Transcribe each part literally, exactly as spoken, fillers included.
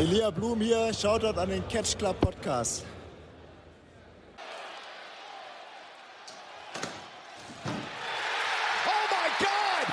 Elia Blum hier, Shoutout an den Catch Club Podcast. Oh my God!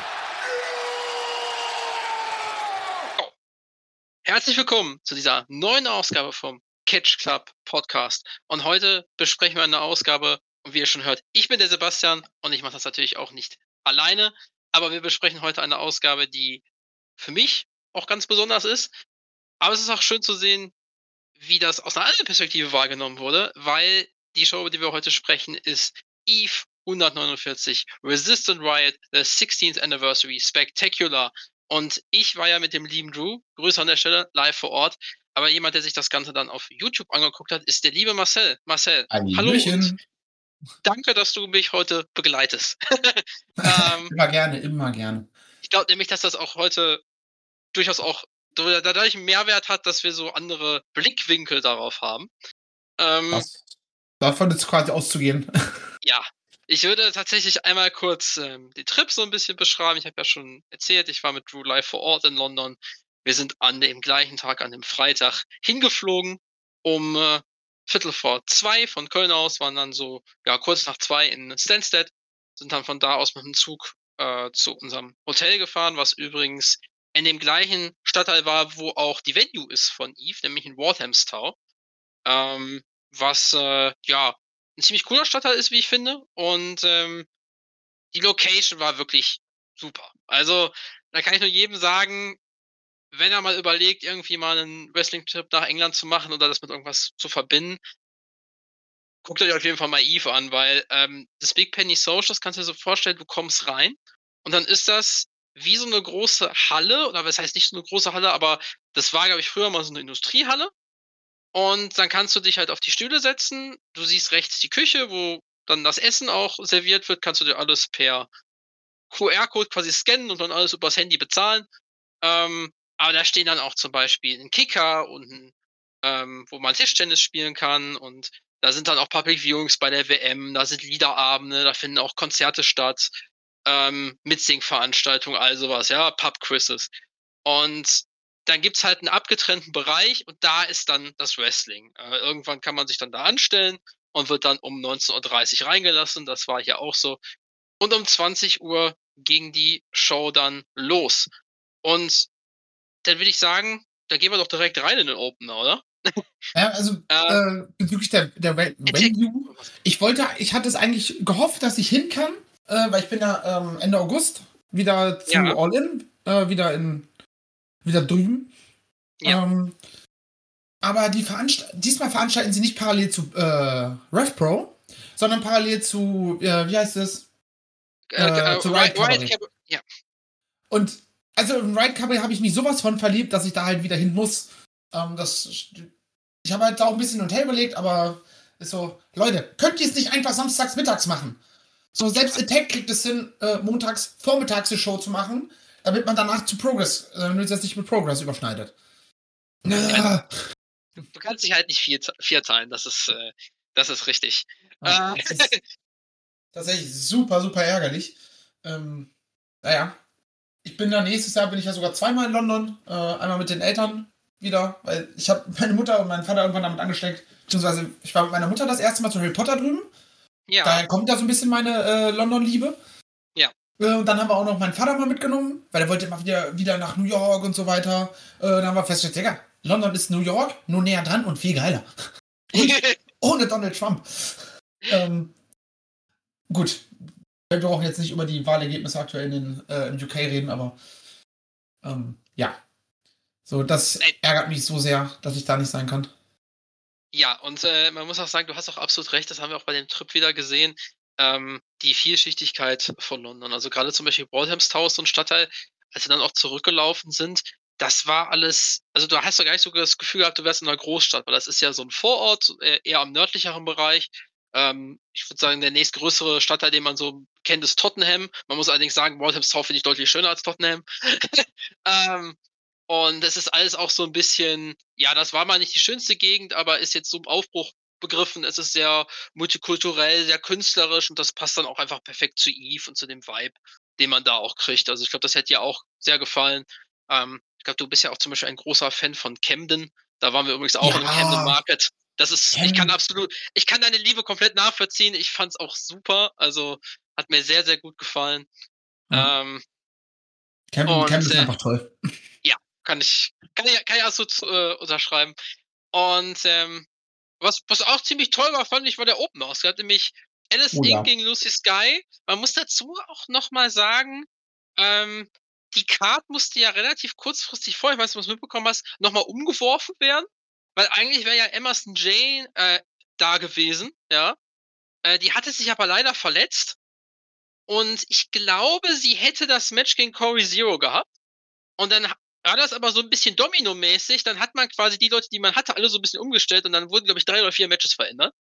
Oh. Herzlich willkommen zu dieser neuen Ausgabe vom Catch Club Podcast. Und heute besprechen wir eine Ausgabe, und wie ihr schon hört, ich bin der Sebastian und ich mache das natürlich auch nicht alleine, aber wir besprechen heute eine Ausgabe, die für mich auch ganz besonders ist. Aber es ist auch schön zu sehen, wie das aus einer anderen Perspektive wahrgenommen wurde, weil die Show, über die wir heute sprechen, ist EVE hundertneunundvierzig, Resistance Riot, the sixteenth Anniversary, Spectacular. Und ich war ja mit dem lieben Drew, Grüße an der Stelle, live vor Ort. Aber jemand, der sich das Ganze dann auf YouTube angeguckt hat, ist der liebe Marcel. Marcel, hallo und danke, dass du mich heute begleitest. ähm, immer gerne, immer gerne. Ich glaube nämlich, dass das auch heute durchaus auch dadurch einen Mehrwert hat, dass wir so andere Blickwinkel darauf haben. Ähm, das, davon ist quasi auszugehen. Ja, ich würde tatsächlich einmal kurz ähm, die Trip so ein bisschen beschreiben. Ich habe ja schon erzählt, ich war mit Drew live vor Ort in London. Wir sind an dem gleichen Tag, an dem Freitag, hingeflogen. Um äh, Viertel vor zwei von Köln aus, waren dann so, ja, kurz nach zwei in Stansted. Sind dann von da aus mit dem Zug äh, zu unserem Hotel gefahren, was übrigens in dem gleichen Stadtteil war, wo auch die Venue ist von EVE, nämlich in Walthamstow. Ähm, was, äh, ja, ein ziemlich cooler Stadtteil ist, wie ich finde. Und ähm, die Location war wirklich super. Also, da kann ich nur jedem sagen, wenn er mal überlegt, irgendwie mal einen Wrestling-Trip nach England zu machen oder das mit irgendwas zu verbinden, guckt euch auf jeden Fall mal EVE an, weil ähm, das Big Penny Social, das kannst du dir so vorstellen, du kommst rein und dann ist das wie so eine große Halle, oder was heißt nicht so eine große Halle, aber das war, glaube ich, früher mal so eine Industriehalle. Und dann kannst du dich halt auf die Stühle setzen. Du siehst rechts die Küche, wo dann das Essen auch serviert wird. Kannst du dir alles per Q R-Code quasi scannen und dann alles übers Handy bezahlen. Ähm, aber da stehen dann auch zum Beispiel ein Kicker und ein, ähm, wo man Tischtennis spielen kann. Und da sind dann auch Public Viewings bei der W M. Da sind Liederabende, da finden auch Konzerte statt. Ähm, Mitsingveranstaltungen, all sowas, ja, Pub-Quizzes. Und dann gibt's halt einen abgetrennten Bereich und da ist dann das Wrestling. Äh, irgendwann kann man sich dann da anstellen und wird dann um neunzehn Uhr dreißig reingelassen. Das war hier auch so. Und um zwanzig Uhr ging die Show dann los. Und dann würde ich sagen, da gehen wir doch direkt rein in den Opener, oder? Ja, also äh, äh, bezüglich der, der Venue, ich wollte, ich hatte es eigentlich gehofft, dass ich hin kann, äh, weil ich bin ja ähm, Ende August wieder zu ja. All-In, äh, wieder in wieder drüben. Ja. Ähm, aber die Veranst- diesmal veranstalten sie nicht parallel zu äh, RevPro, sondern parallel zu, äh, wie heißt es? Äh, äh, zu Riot Cabaret. Ja. Und also in Riot Cabaret habe ich mich sowas von verliebt, dass ich da halt wieder hin muss. Ähm, das, ich habe halt auch ein bisschen Hotel überlegt, aber ist so, Leute, könnt ihr es nicht einfach samstags mittags machen? So, selbst Attack kriegt es hin, äh, montags vormittags eine Show zu machen, damit man danach zu Progress, äh, damit das nicht mit Progress überschneidet. Ja. Du, du kannst dich halt nicht vier, vier teilen, das ist, äh, das ist richtig. Ja, äh. das ist tatsächlich super, super ärgerlich. Ähm, naja, ich bin da nächstes Jahr, bin ich ja sogar zweimal in London, äh, einmal mit den Eltern wieder, weil ich habe meine Mutter und meinen Vater irgendwann damit angesteckt, beziehungsweise ich war mit meiner Mutter das erste Mal zu Harry Potter drüben. Ja. Daher kommt da so ein bisschen meine äh, London-Liebe. Ja. Äh, und dann haben wir auch noch meinen Vater mal mitgenommen, weil er wollte immer wieder, wieder nach New York und so weiter. Äh, dann haben wir festgestellt, Digga, London ist New York, nur näher dran und viel geiler. Und ohne Donald Trump. Ähm, gut, wir brauchen jetzt nicht über die Wahlergebnisse aktuell in den, äh, im U K reden, aber ähm, ja. So, das ärgert mich so sehr, dass ich da nicht sein kann. Ja, und äh, man muss auch sagen, du hast auch absolut recht, das haben wir auch bei dem Trip wieder gesehen, ähm, die Vielschichtigkeit von London. Also gerade zum Beispiel Walthamstow, so ein Stadtteil, als wir dann auch zurückgelaufen sind, das war alles, also du hast ja gar nicht so das Gefühl gehabt, du wärst in einer Großstadt, weil das ist ja so ein Vorort, eher am nördlicheren Bereich. Ähm, ich würde sagen, der nächstgrößere Stadtteil, den man so kennt, ist Tottenham. Man muss allerdings sagen, Walthamstow finde ich deutlich schöner als Tottenham. ähm, und es ist alles auch so ein bisschen, ja, das war mal nicht die schönste Gegend, aber ist jetzt so im Aufbruch begriffen. Es ist sehr multikulturell, sehr künstlerisch und das passt dann auch einfach perfekt zu EVE und zu dem Vibe, den man da auch kriegt. Also ich glaube, das hätte ja auch sehr gefallen. Ähm, Ich glaube, du bist ja auch zum Beispiel ein großer Fan von Camden. Da waren wir übrigens auch Ja. im Camden Market. Das ist, ich kann Camden. absolut, ich kann deine Liebe komplett nachvollziehen. Ich fand's auch super. Also hat mir sehr, sehr gut gefallen. Ja. Ähm, Camden, und, Camden ist äh, einfach toll. ja, kann ich, kann ich, kann ich absolut äh, unterschreiben. Und ähm, was, was auch ziemlich toll war, fand ich, war der Open House. Er hat nämlich Alice Oh ja. Inc. gegen Lucy Sky. Man muss dazu auch nochmal sagen, ähm, die Card musste ja relativ kurzfristig vorher, ich weiß nicht, ob du es mitbekommen hast, nochmal umgeworfen werden. Weil eigentlich wäre ja Emerson Jane äh, da gewesen, ja. Äh, die hatte sich aber leider verletzt. Und ich glaube, sie hätte das Match gegen Corey Zero gehabt. Und dann war das aber so ein bisschen Domino-mäßig. Dann hat man quasi die Leute, die man hatte, alle so ein bisschen umgestellt. Und dann wurden, glaube ich, drei oder vier Matches verändert.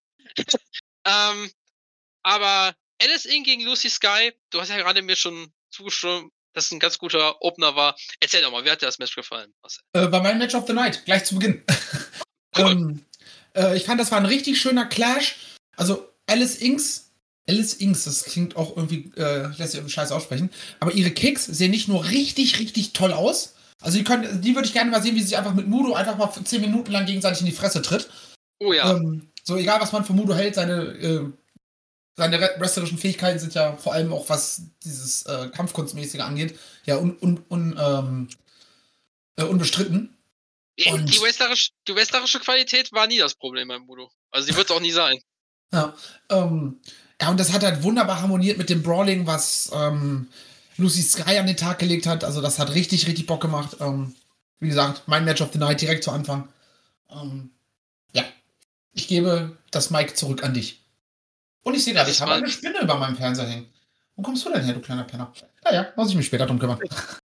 ähm, aber Alice Inc. gegen Lucy Sky, du hast ja gerade mir schon zugestimmt, dass es ein ganz guter Opener war. Erzähl doch mal, wer hat dir das Match gefallen? Äh, war mein Match of the Night, gleich zu Beginn. Cool. ähm, äh, ich fand, das war ein richtig schöner Clash. Also Alice Inks, Alice Inks, das klingt auch irgendwie, äh, lässt sich irgendwie scheiße aussprechen. Aber ihre Kicks sehen nicht nur richtig, richtig toll aus. Also die, können, die würde ich gerne mal sehen, wie sie sich einfach mit Mudo einfach mal zehn Minuten lang gegenseitig in die Fresse tritt. Oh ja. Ähm, so egal, was man von Mudo hält, seine, äh, seine wrestlerischen Fähigkeiten sind ja vor allem auch, was dieses äh, Kampfkunstmäßige angeht, ja un, un, un, ähm, äh, unbestritten. Die, Und- die, wrestlerische, die wrestlerische Qualität war nie das Problem beim Mudo. Also sie wird es auch nie sein. Ja, ähm, ja, und das hat halt wunderbar harmoniert mit dem Brawling, was ähm, Lucy Sky an den Tag gelegt hat. Also das hat richtig, richtig Bock gemacht. Ähm, wie gesagt, mein Match of the Night direkt zu Anfang. Ähm, ja, ich gebe das Mic zurück an dich. Und ich sehe gerade, Das ich habe war- eine Spinne über meinem Fernseher hängen. Wo kommst du denn her, du kleiner Penner? Naja, muss ich mich später drum kümmern.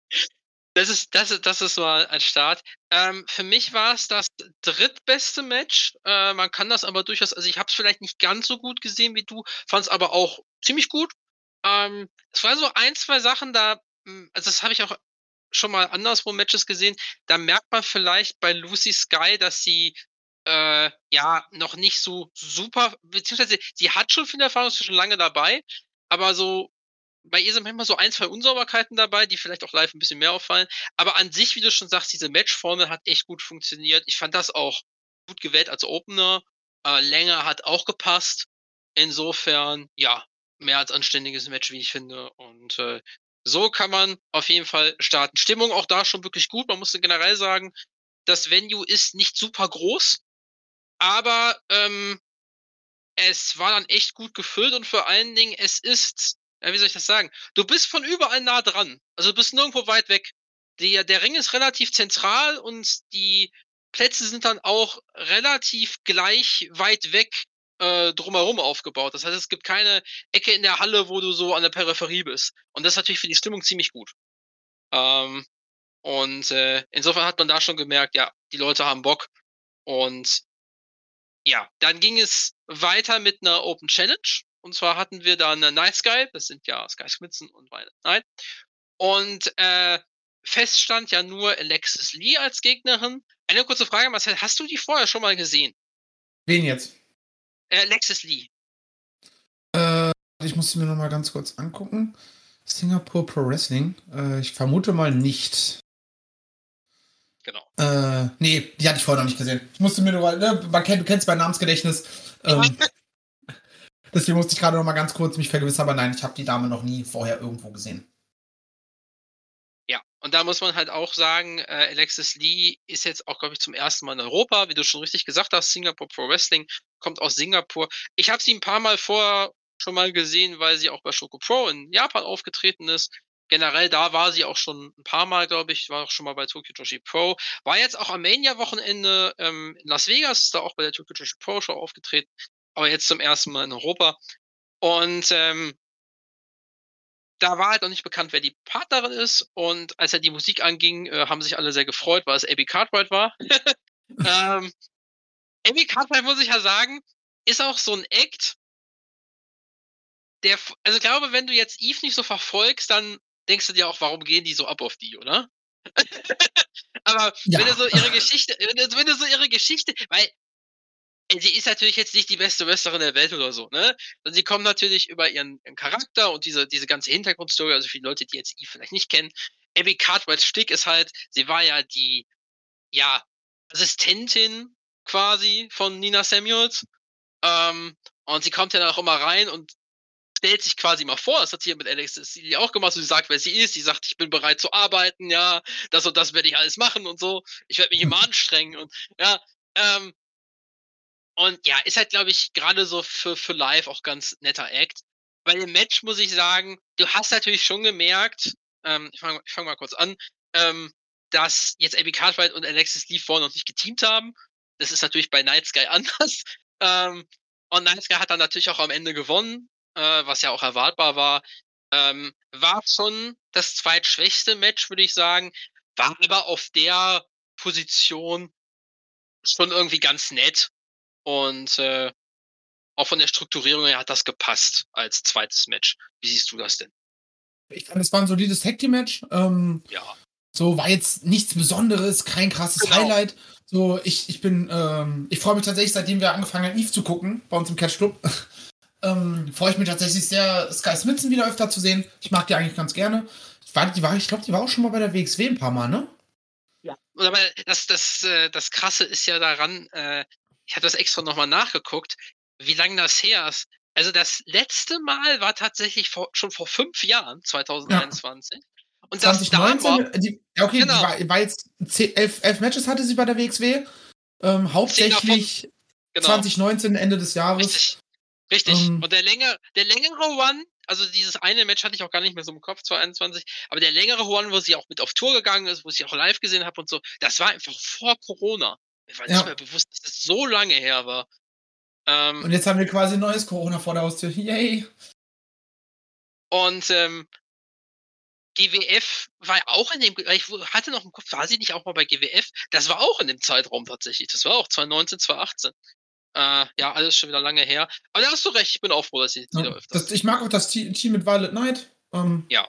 Das ist, das ist, das ist mal ein Start. Ähm, für mich war es das drittbeste Match. Äh, man kann das aber durchaus, also ich habe es vielleicht nicht ganz so gut gesehen wie du, fand es aber auch ziemlich gut. Ähm, es waren so ein, zwei Sachen da, mh, also das habe ich auch schon mal anderswo Matches gesehen. Da merkt man vielleicht bei Lucy Sky, dass sie äh, ja noch nicht so super, beziehungsweise sie hat schon viel Erfahrung, ist schon lange dabei, aber so bei ihr sind manchmal so ein, zwei Unsauberkeiten dabei, die vielleicht auch live ein bisschen mehr auffallen. Aber an sich, wie du schon sagst, diese Matchformel hat echt gut funktioniert. Ich fand das auch gut gewählt als Opener. Äh, länger hat auch gepasst. Insofern, ja, mehr als anständiges Match, wie ich finde. Und äh, so kann man auf jeden Fall starten. Stimmung auch da schon wirklich gut. Man musste generell sagen, das Venue ist nicht super groß, aber ähm, es war dann echt gut gefüllt und vor allen Dingen, es ist, ja, wie soll ich das sagen? Du bist von überall nah dran. Also du bist nirgendwo weit weg. Der, der Ring ist relativ zentral und die Plätze sind dann auch relativ gleich weit weg äh, drumherum aufgebaut. Das heißt, es gibt keine Ecke in der Halle, wo du so an der Peripherie bist. Und das ist natürlich für die Stimmung ziemlich gut. Ähm, und äh, insofern hat man da schon gemerkt, ja, die Leute haben Bock. Und ja, dann ging es weiter mit einer Open Challenge. Und zwar hatten wir dann Night Sky, das sind ja Sky Smithson und Violet Knight. Und äh, fest stand ja nur Alexis Lee als Gegnerin. Eine kurze Frage, Marcel, hast du die vorher schon mal gesehen? Wen jetzt? Äh, Alexis Lee. Äh, ich muss sie mir noch mal ganz kurz angucken. Singapore Pro Wrestling. Äh, ich vermute mal nicht. Genau. Äh, nee, die hatte ich vorher noch nicht gesehen. Ich musste mir nur, ne, man kennt, du kennst mein Namensgedächtnis. Ähm, deswegen musste ich gerade noch mal ganz kurz mich vergewissern, aber nein, ich habe die Dame noch nie vorher irgendwo gesehen. Ja, und da muss man halt auch sagen, äh, Alexis Lee ist jetzt auch, glaube ich, zum ersten Mal in Europa, wie du schon richtig gesagt hast, Singapore Pro Wrestling, kommt aus Singapur. Ich habe sie ein paar Mal vorher schon mal gesehen, weil sie auch bei Shoko Pro in Japan aufgetreten ist. Generell, da war sie auch schon ein paar Mal, glaube ich, war auch schon mal bei Tokyo Joshi Pro. War jetzt auch am Mania-Wochenende ähm, in Las Vegas, ist da auch bei der Tokyo Joshi Pro Show aufgetreten, aber jetzt zum ersten Mal in Europa. Und ähm, da war halt noch nicht bekannt, wer die Partnerin ist. Und als ja die Musik anging, äh, haben sich alle sehr gefreut, weil es Abby Cartwright war. ähm, Abby Cartwright, muss ich ja sagen, ist auch so ein Act, der, also ich glaube, wenn du jetzt Eve nicht so verfolgst, dann denkst du dir auch, warum gehen die so ab auf die, oder? Aber Ja. wenn du so ihre Geschichte, wenn du, wenn du so ihre Geschichte, weil sie ist natürlich jetzt nicht die beste Wrestlerin der Welt oder so, ne? Und sie kommt natürlich über ihren, ihren Charakter und diese, diese ganze Hintergrundstory, also für die Leute, die jetzt Eve vielleicht nicht kennen, Abby Cartwrights Stick ist halt, sie war ja die, ja, Assistentin quasi von Nina Samuels. Ähm, und sie kommt ja dann auch immer rein und stellt sich quasi mal vor, das hat sie ja mit Alex Cecily auch gemacht, so sie sagt, wer sie ist, sie sagt, ich bin bereit zu arbeiten, ja, das und das werde ich alles machen und so, ich werde mich immer anstrengen und ja, ähm, und ja, ist halt, glaube ich, gerade so für, für live auch ganz netter Act. Bei dem Match muss ich sagen, du hast natürlich schon gemerkt, ähm, ich fange ich fang mal kurz an, ähm, dass jetzt Abby Cartwright und Alexis Lee vorher noch nicht geteamt haben. Das ist natürlich bei Night Sky anders. Ähm, und Night Sky hat dann natürlich auch am Ende gewonnen, äh, was ja auch erwartbar war. Ähm, war schon das zweitschwächste Match, würde ich sagen. War aber auf der Position schon irgendwie ganz nett. Und äh, auch von der Strukturierung her hat das gepasst als zweites Match. Wie siehst du das denn? Ich fand, es war ein solides Tag-Team-Match. Ähm, Ja. So, war jetzt nichts Besonderes, kein krasses Genau. Highlight. So, ich, ich bin, ähm, ich freue mich tatsächlich, seitdem wir angefangen haben, Eve zu gucken, bei uns im Catch Club, ähm, freue ich mich tatsächlich sehr, Sky Smithson wieder öfter zu sehen. Ich mag die eigentlich ganz gerne. Ich, war, die war, ich glaube, die war auch schon mal bei der W X W ein paar Mal, ne? Ja. Aber das, das, äh, das Krasse ist ja daran, äh, ich habe das extra nochmal nachgeguckt, wie lange das her ist. Also das letzte Mal war tatsächlich vor, schon vor fünf Jahren, zwanzig einundzwanzig. Ja. Und zwanzig neunzehn, das die, ja okay, genau. die war, war jetzt zehn, elf, elf Matches hatte sie bei der W X W. Ähm, hauptsächlich genau. zwanzig neunzehn, Ende des Jahres. Richtig, richtig. Ähm, Und der, länger, der längere One, also dieses eine Match hatte ich auch gar nicht mehr so im Kopf, zwanzig einundzwanzig, aber der längere One, wo sie auch mit auf Tour gegangen ist, wo ich sie auch live gesehen habe und so, das war einfach vor Corona. Mir war ja. nicht mehr bewusst, dass das so lange her war. Ähm, und jetzt haben wir quasi ein neues Corona vor der Haustür. Yay! Und ähm, G W F war auch in dem, ich hatte noch im Kopf, war sie nicht auch mal bei G W F? Das war auch in dem Zeitraum tatsächlich. Das war auch zwanzig neunzehn, zwanzig achtzehn. Äh, ja, alles schon wieder lange her. Aber da hast du recht, ich bin auch froh, dass sie wieder ja, öfter. Das, ich mag auch das Team mit Violet Knight. Ähm, ja.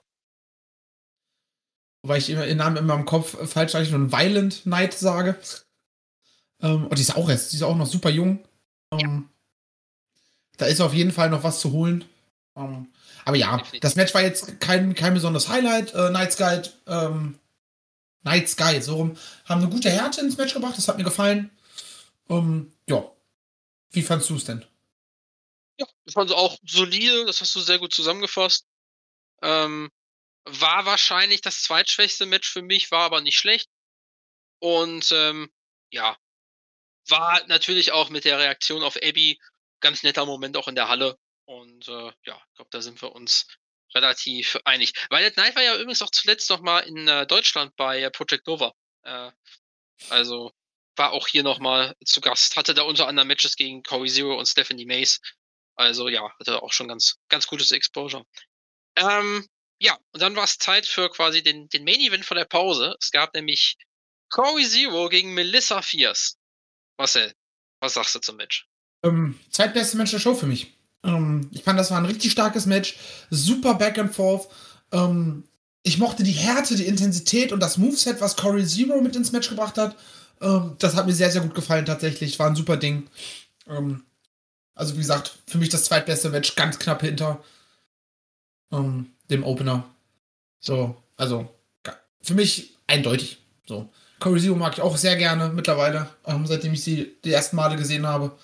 Wobei ich immer den Namen immer im Kopf falsch eigentlich und Violent Knight sage. Ähm, und die ist auch erst, die ist auch noch super jung. Ähm, ja. Da ist auf jeden Fall noch was zu holen. Ähm, aber ja, Definitiv. Das Match war jetzt kein, kein besonderes Highlight. Äh, Night Sky, ähm, Night Sky, so rum, haben eine gute Härte ins Match gebracht. Das hat mir gefallen. Ähm, ja. Wie fandst du es denn? Ja, ich fand es auch solide. Das hast du sehr gut zusammengefasst. Ähm, war wahrscheinlich das zweitschwächste Match für mich, war aber nicht schlecht. Und ähm, ja, war natürlich auch mit der Reaktion auf Abby ganz netter Moment auch in der Halle. Und äh, ja, ich glaube, da sind wir uns relativ einig. Violet Knight war ja übrigens auch zuletzt noch mal in äh, Deutschland bei äh, Project Nova. Äh, also war auch hier noch mal zu Gast. Hatte da unter anderem Matches gegen Corey Zero und Stephanie Mace. Also ja, hatte auch schon ganz, ganz gutes Exposure. Ähm, ja, und dann war es Zeit für quasi den, den Main Event von der Pause. Es gab nämlich Corey Zero gegen Melissa Fierce. Marcel, was sagst du zum Match? Ähm, zweitbeste Match der Show für mich. Ähm, ich fand, das war ein richtig starkes Match. Super Back and Forth. Ähm, ich mochte die Härte, die Intensität und das Moveset, was Corey Zero mit ins Match gebracht hat. Ähm, das hat mir sehr, sehr gut gefallen tatsächlich. War ein super Ding. Ähm, also wie gesagt, für mich das zweitbeste Match, ganz knapp hinter ähm, dem Opener. So, also für mich eindeutig. So. Corey Zero mag ich auch sehr gerne mittlerweile, ähm, seitdem ich sie die ersten Male gesehen habe.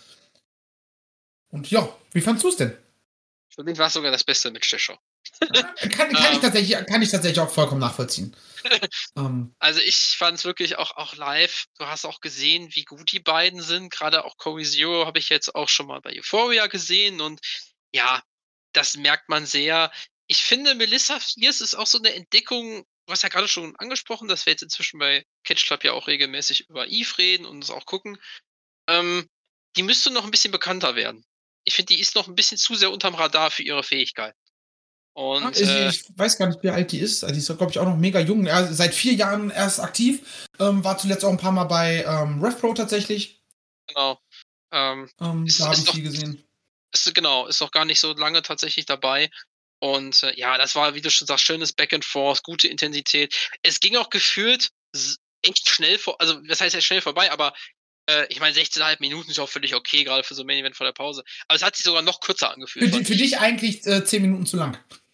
Und ja, wie fandst du es denn? Für mich war es sogar das beste Match der Show. kann, kann, ich tatsächlich, kann ich tatsächlich auch vollkommen nachvollziehen. um. Also ich fand es wirklich auch, auch live. Du hast auch gesehen, wie gut die beiden sind. Gerade auch Corey Zero habe ich jetzt auch schon mal bei Euphoria gesehen. Und ja, das merkt man sehr. Ich finde, Melissa Fierce ist auch so eine Entdeckung. Du hast ja gerade schon angesprochen, dass wir jetzt inzwischen bei Catch Club ja auch regelmäßig über Eve reden und uns auch gucken. Ähm, die müsste noch ein bisschen bekannter werden. Ich finde, die ist noch ein bisschen zu sehr unterm Radar für ihre Fähigkeit. Und, ah, ich, äh, ich weiß gar nicht, wie alt die ist. Die ist, glaube ich, auch noch mega jung. Er, seit vier Jahren erst aktiv. Ähm, war zuletzt auch ein paar Mal bei ähm, RevPro tatsächlich. Genau. Ähm, ähm, ist, da habe ich sie gesehen. Ist, genau, ist noch gar nicht so lange tatsächlich dabei. Und äh, ja, das war, wie du schon sagst, schönes Back and Forth, gute Intensität. Es ging auch gefühlt echt schnell vor, also das heißt ja schnell vorbei, aber äh, ich meine, sechzehn Komma fünf Minuten ist auch völlig okay, gerade für so ein Main Event vor der Pause. Aber es hat sich sogar noch kürzer angefühlt. Für, die, für dich eigentlich äh, zehn Minuten zu lang.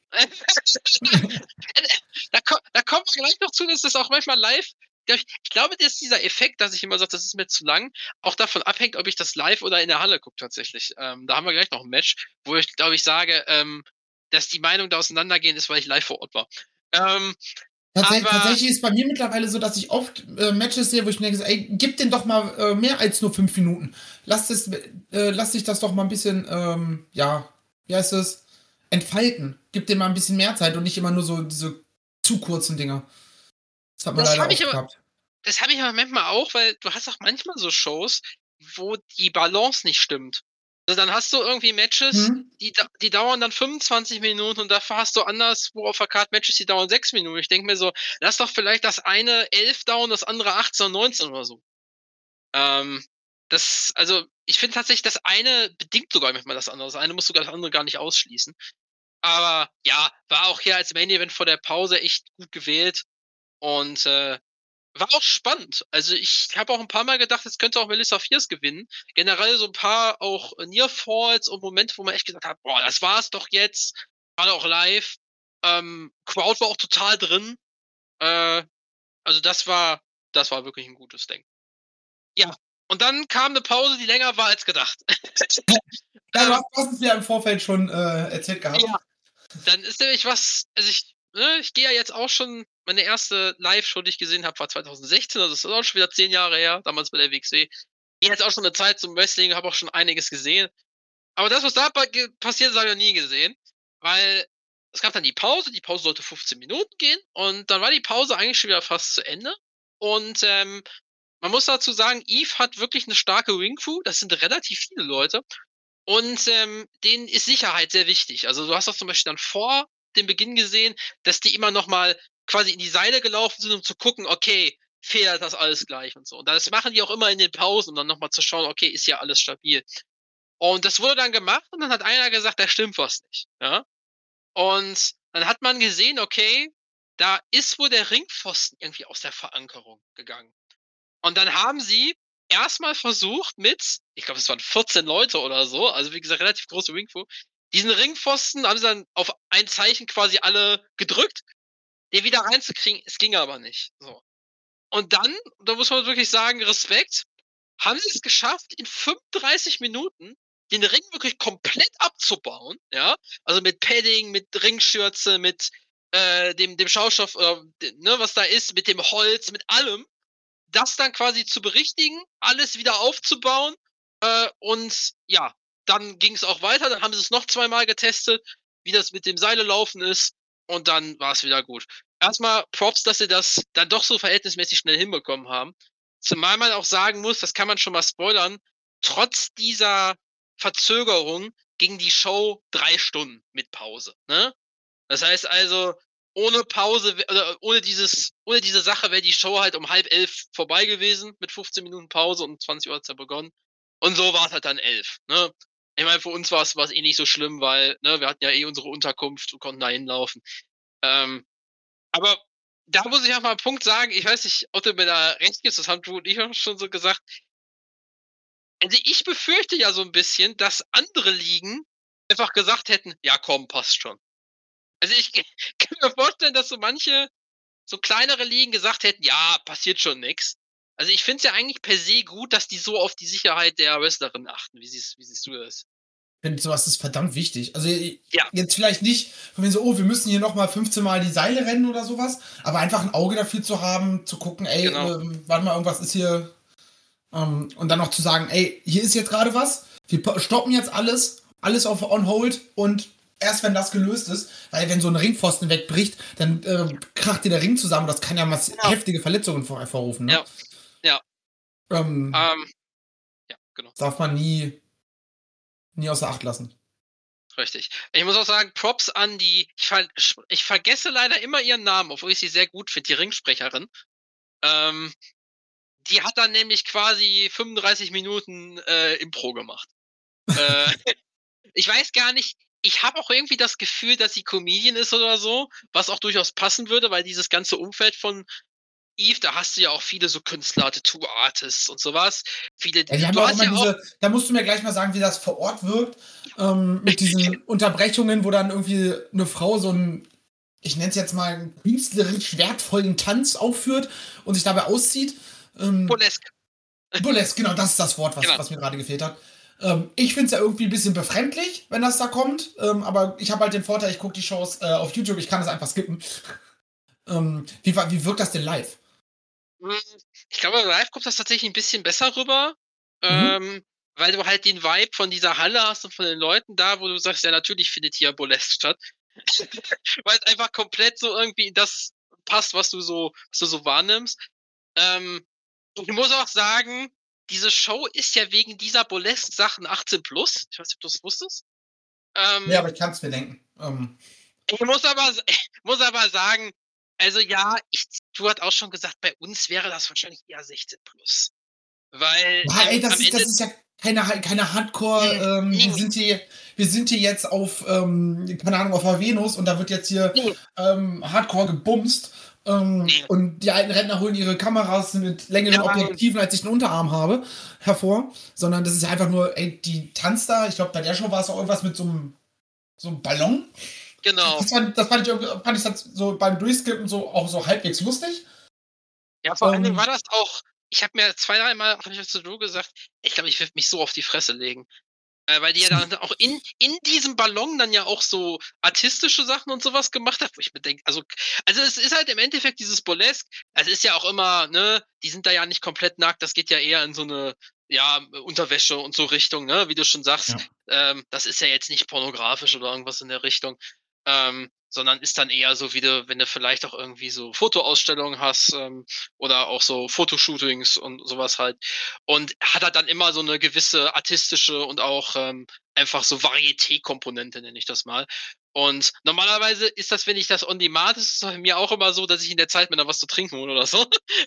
da, ko- da kommen wir gleich noch zu, dass das auch manchmal live. Ich, ich glaube, dass dieser Effekt, dass ich immer sage, das ist mir zu lang, auch davon abhängt, ob ich das live oder in der Halle gucke tatsächlich. Ähm, da haben wir gleich noch ein Match, wo ich, glaube ich, sage, ähm, dass die Meinungen da auseinandergehen ist, weil ich live vor Ort war. Ähm, Tatsächlich, aber tatsächlich ist bei mir mittlerweile so, dass ich oft äh, Matches sehe, wo ich mir denke, ey, gib den doch mal äh, mehr als nur fünf Minuten. Lass, das, äh, lass dich das doch mal ein bisschen, ähm, ja, wie heißt es, entfalten. Gib dem mal ein bisschen mehr Zeit und nicht immer nur so diese zu kurzen Dinger. Das hat man das leider habe ich oft aber, gehabt. das habe ich aber manchmal auch, weil du hast auch manchmal so Shows, wo die Balance nicht stimmt. Also dann hast du irgendwie Matches, Hm? die, da- die dauern dann fünfundzwanzig Minuten und dafür hast du anderswo auf der Karte Matches, die dauern sechs Minuten. Ich denke mir so, lass doch vielleicht das eine elf dauern, das andere achtzehn, neunzehn oder so. Ähm, das, also ich finde tatsächlich, das eine bedingt sogar manchmal das andere. Das eine muss sogar das andere gar nicht ausschließen. Aber ja, war auch hier als Main Event vor der Pause echt gut gewählt und äh, war auch spannend. Also ich habe auch ein paar Mal gedacht, jetzt könnte auch Melissa Fierce gewinnen. Generell so ein paar auch Near Falls und Momente, wo man echt gesagt hat, boah, das war's doch jetzt. Gerade auch live. Ähm, Crowd war auch total drin. Äh, also das war, das war wirklich ein gutes Ding. Ja. Und dann kam eine Pause, die länger war als gedacht. Ja, du ähm, hast, du hast es ja im Vorfeld schon äh, erzählt gehabt. ja. Dann ist nämlich was, also ich, ne, ich gehe ja jetzt auch schon, meine erste Live-Show, die ich gesehen habe, war zwanzig sechzehn, also das ist auch schon wieder zehn Jahre her, damals bei der W X W. Ich jetzt auch schon eine Zeit zum Wrestling, habe auch schon einiges gesehen. Aber das, was da passiert ist, habe ich noch nie gesehen. Weil es gab dann die Pause, die Pause sollte fünfzehn Minuten gehen und dann war die Pause eigentlich schon wieder fast zu Ende. Und ähm, man muss dazu sagen, Eve hat wirklich eine starke Ring-Crew, das sind relativ viele Leute. Und ähm, denen ist Sicherheit sehr wichtig. Also du hast das zum Beispiel dann vor dem Beginn gesehen, dass die immer noch mal quasi in die Seile gelaufen sind, um zu gucken, okay, fehlt das alles gleich und so. Und das machen die auch immer in den Pausen, um dann noch mal zu schauen, okay, ist ja alles stabil. Und das wurde dann gemacht und dann hat einer gesagt, da stimmt was nicht. Ja? Und dann hat man gesehen, okay, da ist wohl der Ringpfosten irgendwie aus der Verankerung gegangen. Und dann haben sie erstmal versucht mit, ich glaube, es waren vierzehn Leute oder so, also wie gesagt, relativ große Ringfu, diesen Ringpfosten haben sie dann auf ein Zeichen quasi alle gedrückt, den wieder reinzukriegen. Es ging aber nicht. So. Und dann, da muss man wirklich sagen, Respekt, haben sie es geschafft, in fünfunddreißig Minuten den Ring wirklich komplett abzubauen, ja, also mit Padding, mit Ringschürze, mit äh, dem, dem Schaustoff, äh, ne, was da ist, mit dem Holz, mit allem, das dann quasi zu berichtigen, alles wieder aufzubauen äh, und ja, dann ging es auch weiter, dann haben sie es noch zweimal getestet, wie das mit dem Seile laufen ist und dann war es wieder gut. Erstmal Props, dass sie das dann doch so verhältnismäßig schnell hinbekommen haben. Zumal man auch sagen muss, das kann man schon mal spoilern, trotz dieser Verzögerung ging die Show drei Stunden mit Pause. Ne? Das heißt also, ohne Pause, oder ohne dieses, ohne diese Sache wäre die Show halt um halb elf vorbei gewesen, mit fünfzehn Minuten Pause und zwanzig Uhr hat es ja begonnen. Und so war es halt dann elf, ne? Ich meine, für uns war es eh nicht so schlimm, weil, ne, wir hatten ja eh unsere Unterkunft und konnten da hinlaufen. Ähm, aber da muss ich auch mal einen Punkt sagen, ich weiß nicht, ob du mir da recht gibst, das haben du und ich auch schon so gesagt. Also ich befürchte ja so ein bisschen, dass andere Ligen einfach gesagt hätten, ja komm, passt schon. Also ich kann mir vorstellen, dass so manche so kleinere Ligen gesagt hätten, ja, passiert schon nix. Also ich finde es ja eigentlich per se gut, dass die so auf die Sicherheit der Wrestlerin achten. Wie siehst, wie siehst du das? Ich finde, sowas ist verdammt wichtig. Also Ja, jetzt vielleicht nicht, von mir so, oh, wir müssen hier nochmal fünfzehn Mal die Seile rennen oder sowas, aber einfach ein Auge dafür zu haben, zu gucken, ey, genau. ähm, warte mal, irgendwas ist hier. Ähm, und dann noch zu sagen, ey, hier ist jetzt gerade was, wir stoppen jetzt alles, alles auf on hold und erst wenn das gelöst ist, weil wenn so ein Ringpfosten wegbricht, dann äh, kracht dir der Ring zusammen, das kann ja mass- Genau. heftige Verletzungen vor- hervorrufen. Ne? Ja, ja. Ähm, Ähm, ja, genau. darf man nie, nie außer Acht lassen. Richtig. Ich muss auch sagen, Props an die, ich, ver, ich vergesse leider immer ihren Namen, obwohl ich sie sehr gut finde, die Ringsprecherin. Ähm, die hat dann nämlich quasi fünfunddreißig Minuten äh, Impro gemacht. äh, ich weiß gar nicht, ich habe auch irgendwie das Gefühl, dass sie Comedian ist oder so, was auch durchaus passen würde, weil dieses ganze Umfeld von Eve, da hast du ja auch viele so Künstler, Tattoo-Artists und sowas. Viele, Ja, die haben du ja auch hast immer ja diese, auch, da musst du mir gleich mal sagen, wie das vor Ort wirkt, ähm, mit diesen Unterbrechungen, wo dann irgendwie eine Frau so einen, ich nenne es jetzt mal, einen künstlerisch wertvollen Tanz aufführt und sich dabei auszieht. Ähm, Burlesque, Burlesque, genau, das ist das Wort, was, genau. was mir gerade gefehlt hat. Ähm, ich finde es ja irgendwie ein bisschen befremdlich, wenn das da kommt, ähm, aber ich habe halt den Vorteil, ich gucke die Shows äh, auf YouTube, ich kann das einfach skippen. ähm, wie, wa- wie wirkt das denn live? Hm, Ich glaube, live kommt das tatsächlich ein bisschen besser rüber, Mhm. ähm, weil du halt den Vibe von dieser Halle hast und von den Leuten da, wo du sagst, ja, natürlich findet hier Burlesque statt. Weil es einfach komplett so irgendwie in das passt, was du so, was du so wahrnimmst. Ähm, ich muss auch sagen, diese Show ist ja wegen dieser Burlesque-Sachen achtzehn plus. Ich weiß nicht, ob du das wusstest. Ja, Ähm, aber ich kann es mir denken. Ähm, ich muss aber, ich muss aber sagen, also ja, ich, du hast auch schon gesagt, bei uns wäre das wahrscheinlich eher sechzehn plus. Weil Ja, ey, ähm, das am ist, das Ende. ist ja keine, keine Nee, Hardcore, ähm, wir nee, sind hier, wir sind hier jetzt auf, ähm, keine Ahnung, auf der Venus und da wird jetzt hier nee, ähm, Hardcore gebumst. Ähm, nee. und die alten Rentner holen ihre Kameras mit längeren Nein, Objektiven, als ich einen Unterarm habe, hervor. Sondern das ist ja einfach nur, ey, die tanzt da. Ich glaube, bei der Show war es auch irgendwas mit so einem, so einem Ballon. genau. Das fand, das fand ich, irgendwie- fand ich das so beim Durchskippen so auch so halbwegs lustig. Ja, vor allen Dingen war Ähm, das auch, ich habe mir zwei, dreimal, habe ich zu du gesagt, ich glaube, ich würde mich so auf die Fresse legen. Äh, weil die ja dann auch in, in diesem Ballon dann ja auch so artistische Sachen und sowas gemacht hat, wo ich mir denke, also, also es ist halt im Endeffekt dieses Burlesque, es ist ja auch immer, ne, die sind da ja nicht komplett nackt, das geht ja eher in so eine, ja, Unterwäsche und so Richtung, ne, wie du schon sagst, ja. ähm, das ist ja jetzt nicht pornografisch oder irgendwas in der Richtung, ähm, sondern ist dann eher so, wie du, wenn du vielleicht auch irgendwie so Fotoausstellungen hast, ähm, oder auch so Fotoshootings und sowas halt. Und hat er dann immer so eine gewisse artistische und auch ähm, einfach so Varieté-Komponente, nenne ich das mal. Und normalerweise ist das, wenn ich das on demand, ist es bei mir auch immer so, dass ich in der Zeit mir da was zu trinken hole oder so.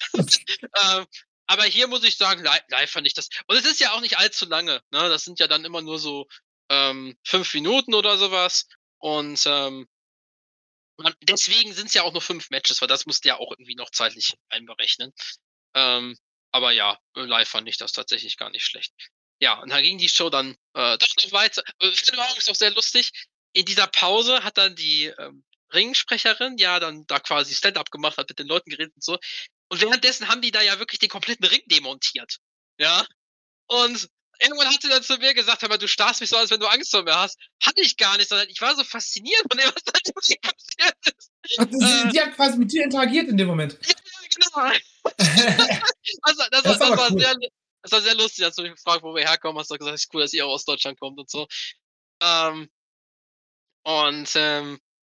ähm, aber hier muss ich sagen, live, live fand ich das. Und es ist ja auch nicht allzu lange. Ne? Das sind ja dann immer nur so ähm, fünf Minuten oder sowas. Und ähm, man, deswegen sind es ja auch nur fünf Matches, weil das musst du ja auch irgendwie noch zeitlich einberechnen. Ähm, aber ja, live fand ich das tatsächlich gar nicht schlecht. Ja, und dann ging die Show dann äh, doch noch weiter. Äh, Film ist auch sehr lustig. In dieser Pause hat dann die ähm, Ringsprecherin ja dann da quasi Stand-up gemacht, hat mit den Leuten geredet und so. Und währenddessen haben die da ja wirklich den kompletten Ring demontiert. Ja. Und irgendwann hat sie dann zu mir gesagt, hör mal, du starrst mich so, als wenn du Angst vor mir hast. Hatte ich gar nicht, sondern ich war so fasziniert von dem, was da wirklich passiert ist. Ach, sie, Äh, sie hat quasi mit dir interagiert in dem Moment. ja, genau. Also, das, Das war, ist das, aber war cool. sehr, das war sehr lustig, als du mich gefragt, wo wir herkommen, hast du gesagt, es ist cool, dass ihr auch aus Deutschland kommt und so. Ähm, und ähm,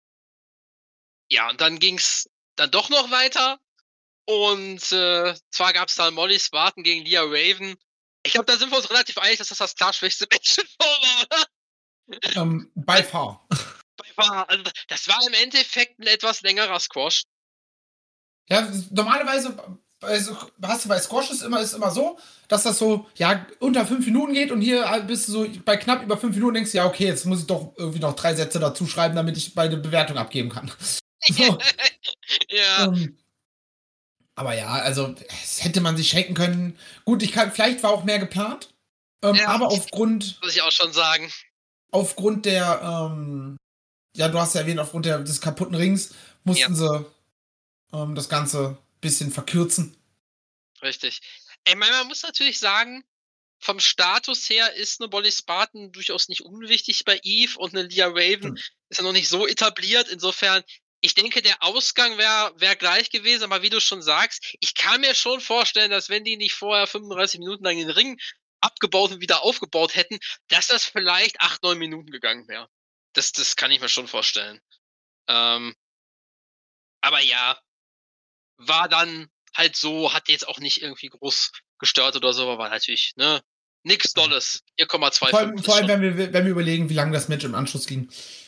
ja, und dann ging's dann doch noch weiter. Und äh, zwar gab's dann Molly Spartan gegen Leah Raven. Ich glaube, da sind wir uns relativ einig, dass das das klar schwächste Match war, oder? Ähm, by far. Also, das war im Endeffekt ein etwas längerer Squash. Ja, normalerweise, also, hast du bei Squashes immer, ist immer so, dass das so, ja, unter fünf Minuten geht und hier bist du so bei knapp über fünf Minuten denkst, ja, okay, jetzt muss ich doch irgendwie noch drei Sätze dazu schreiben, damit ich meine Bewertung abgeben kann. So, Ja, ähm, aber ja, also, es hätte man sich schenken können. Gut, ich kann, vielleicht war auch mehr geplant, ähm, ja, aber aufgrund, muss ich auch schon sagen. aufgrund der, ähm, ja, du hast ja erwähnt, aufgrund der, des kaputten Rings Ja, mussten sie ähm, das Ganze ein bisschen verkürzen. richtig. Ich meine, man muss natürlich sagen, vom Status her ist eine Molly Spartan durchaus nicht unwichtig bei Eve und eine Leah Raven Stimmt. ist ja noch nicht so etabliert. Insofern, ich denke, der Ausgang wäre wär gleich gewesen, aber wie du schon sagst, ich kann mir schon vorstellen, dass wenn die nicht vorher fünfunddreißig Minuten lang den Ring abgebaut und wieder aufgebaut hätten, dass das vielleicht acht, neun Minuten gegangen wäre. Das, das kann ich mir schon vorstellen. Ähm, aber ja, war dann halt so, hat jetzt auch nicht irgendwie groß gestört oder so, aber war natürlich, ne, nix Dolles. vier Komma Vor fünfundzwanzig allem, ist vor allem schon wenn, wir, wenn wir überlegen, wie lange das Match im Anschluss ging.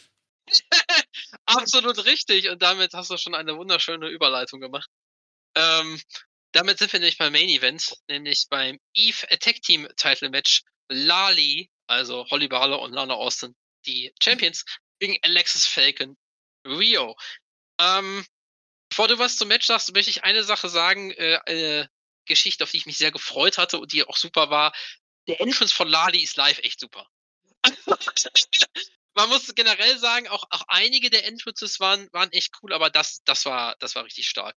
absolut richtig. Und damit hast du schon eine wunderschöne Überleitung gemacht. Ähm, damit sind wir nämlich beim Main Event, nämlich beim Eve Attack Team Title Match. Lali, also Holly Barlow und Lana Austin, die Champions, gegen Alexis Falcon, Rio. Ähm, Bevor du was zum Match sagst, möchte ich eine Sache sagen, äh, eine Geschichte, auf die ich mich sehr gefreut hatte und die auch super war. Der Entrance von Lali ist live echt super. Man muss generell sagen, auch, auch einige der Entrances waren, waren echt cool, aber das, das war, das war richtig stark.